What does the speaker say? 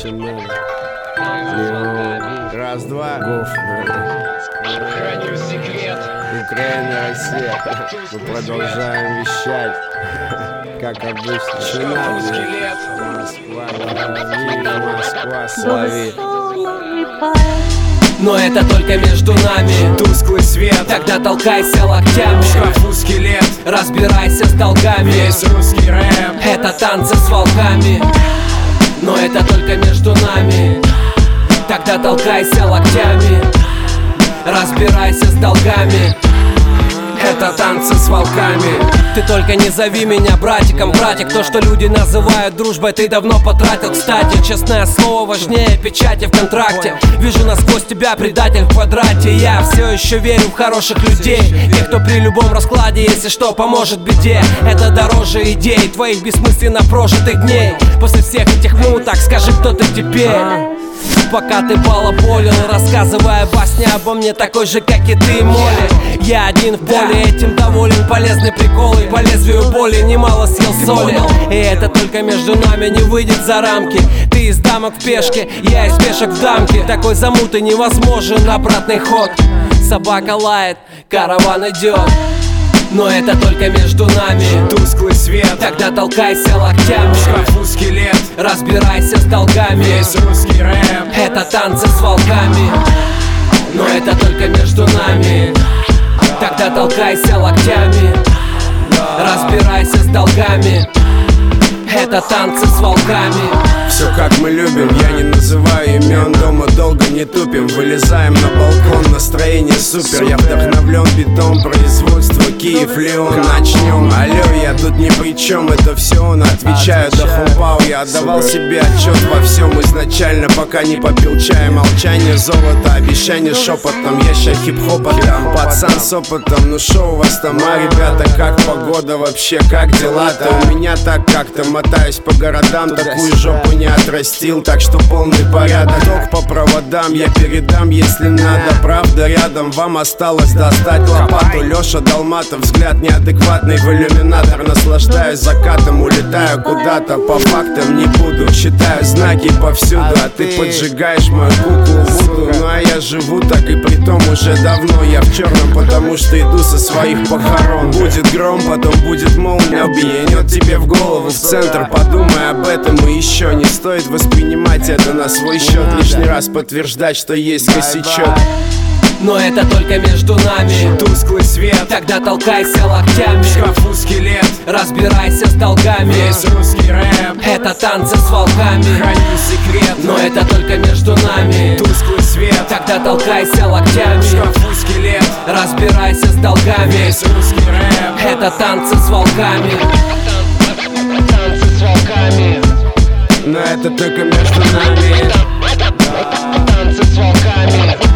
чем надо. Раз, два. Гоф. Храню секрет. Украина, Россия. Мы продолжаем вещать. Как обычно. Чина, Москва, слави. Но это только между нами. Тусклый свет, Тогда толкайся локтями. в шкафу скелет, Разбирайся с долгами. весь русский рэп. Это танцы с волками. Но это только между нами. Тогда толкайся локтями. Разбирайся с долгами. Это танцы с волками. Ты только не зови меня братиком, братик. То, что люди называют дружбой, ты давно потратил. Кстати, честное слово важнее печати в контракте. Вижу насквозь тебя, предатель в квадрате. Я все еще верю в хороших людей, тех, кто при любом раскладе, если что, поможет беде. Это дороже идей твоих бессмысленно прожитых дней. После всех этих муток скажи, кто ты теперь. Пока ты балаболил, рассказывая басни обо мне, такой же, как и ты, Молли. Я один в поле, этим доволен. Полезные приколы, по лезвию боли немало съел соли. И это только между нами, не выйдет за рамки. Ты из дамок в пешке, я из пешек в дамке. Такой замуты невозможен обратный ход. Собака лает, караван идет. Но это только между нами. Тусклый свет, Тогда толкайся локтями. в шкафу скелет, Разбирайся с долгами. весь русский рэп. Это танцы с волками. Но это только между нами. Тогда толкайся локтями. Разбирайся с долгами. Это танцы с волками. Все как мы любим, я не называю имен. Дома долго не тупим, вылезаем на балкон. Настроение супер, я вдохновлен битом. Производство Киев, Леон, начнем. Алло, я тут ни при чем, это все он. Отвечаю до хумпау, я отдавал себе отчет во всем изначально, пока не попил чая. Молчание, золото, обещание шепотом. Я ща хип-хоп отдам, пацан с опытом. Ну шо у вас там, ребята, как погода вообще, как дела-то? У меня так как-то мотаюсь по городам, такую жопу не отрастил, так что полный порядок. Ток по проводам я передам, если надо. Правда рядом, вам осталось достать лопату. Леша Долматов, взгляд неадекватный в иллюминатор. Наслаждаюсь закатом, улетаю куда-то. По фактам не буду, считаю знаки повсюду. А ты поджигаешь мою куклу Вуду. Ну а я живу так и притом уже давно. Я в черном, потому что иду со своих похорон. Будет гром, потом будет молния, бьянет тебе в голову, в центр. Подумай об этом и еще не стоит воспринимать это на свой счет. Лишний раз подтверждать, что есть косячок. Но это только между нами. Тусклый свет, Тогда толкайся локтями. в шкафу скелет, Разбирайся с долгами. весь русский рэп. Это танцы с волками. Храню секрет, Но это только между нами. тусклый свет, Тогда толкайся в локтями. шкафу скелет, Разбирайся с долгами. весь русский рэп. Это танцы с волками. Танцы с волками. Но это только между нами. Танцы с волками.